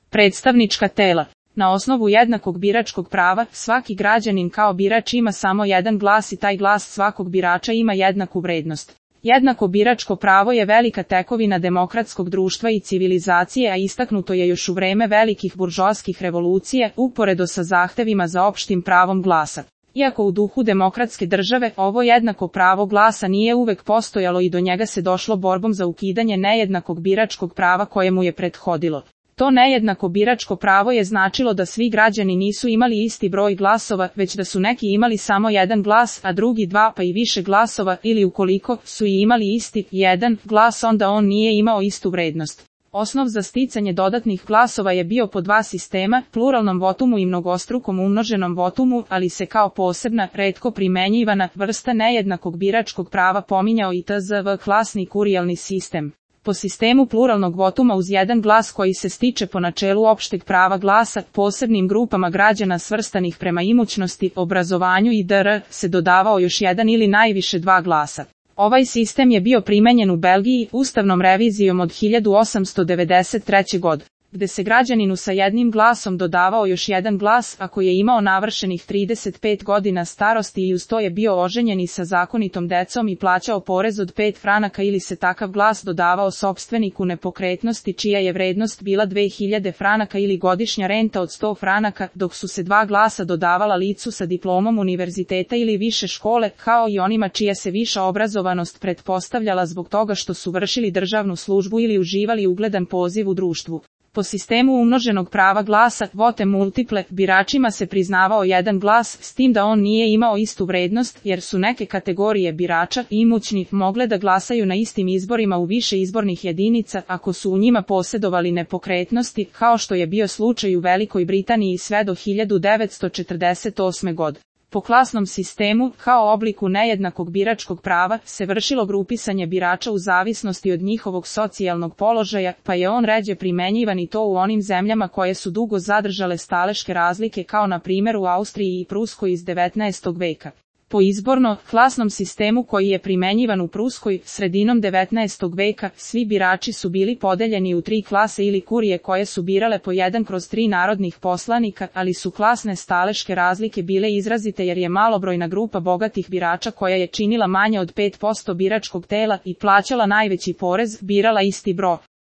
Predstavnička tela. Na osnovu jednakog biračkog prava, svaki građanin kao birač ima samo jedan glas i taj glas svakog birača ima jednaku vrednost. Jednako biračko pravo je velika tekovina demokratskog društva i civilizacije, a istaknuto je još u vreme velikih buržoaskih revolucija, uporedo sa zahtevima za opštim pravom glasa. Iako u duhu demokratske države, ovo jednako pravo glasa nije uvek postojalo i do njega se došlo borbom za ukidanje nejednakog biračkog prava kojemu je prethodilo. To nejednako biračko pravo je značilo da svi građani nisu imali isti broj glasova, već da su neki imali samo jedan glas, a drugi dva pa i više glasova, ili ukoliko su i imali isti jedan glas, onda on nije imao istu vrednost. Osnov za sticanje dodatnih glasova je bio po dva sistema, pluralnom votumu i mnogostrukom umnoženom votumu, ali se kao posebna, retko primenjivana vrsta nejednakog biračkog prava pominjao i tzv. Klasni kurijalni sistem. Po sistemu pluralnog votuma uz jedan glas koji se stiče po načelu opšteg prava glasa, posebnim grupama građana svrstanih prema imućnosti, obrazovanju i dr. se dodavao još jedan ili najviše dva glasa. Ovaj sistem je bio primenjen u Belgiji ustavnom revizijom od 1893. godine, gde se građaninu sa jednim glasom dodavao još jedan glas ako je imao navršenih 35 godina starosti i uz to je bio oženjen i sa zakonitom decom i plaćao porez od 5 franaka ili se takav glas dodavao sopstveniku nepokretnosti čija je vrednost bila 2000 franaka ili godišnja renta od 100 franaka, dok su se dva glasa dodavala licu sa diplomom univerziteta ili više škole, kao i onima čija se viša obrazovanost pretpostavljala zbog toga što su vršili državnu službu ili uživali ugledan poziv u društvu. Po sistemu umnoženog prava glasa, vote multiple, biračima se priznavao jedan glas, s tim da on nije imao istu vrednost, jer su neke kategorije birača, imućni, mogle da glasaju na istim izborima u više izbornih jedinica, ako su u njima posedovali nepokretnosti, kao što je bio slučaj u Velikoj Britaniji sve do 1948. godine. Po klasnom sistemu, kao obliku nejednakog biračkog prava, se vršilo grupisanje birača u zavisnosti od njihovog socijalnog položaja, pa je on ređe primenjivan i to u onim zemljama koje su dugo zadržale staleške razlike kao na primjer u Austriji i Pruskoj iz 19. veka. Po izborno, klasnom sistemu koji je primenjivan u Pruskoj, sredinom 19. veka, svi birači su bili podeljeni u tri klase ili kurije koje su birale po 1/3 narodnih poslanika, ali su klasne staleške razlike bile izrazite jer je malobrojna grupa bogatih birača koja je činila manje od 5% biračkog tela i plaćala najveći porez, birala isti broj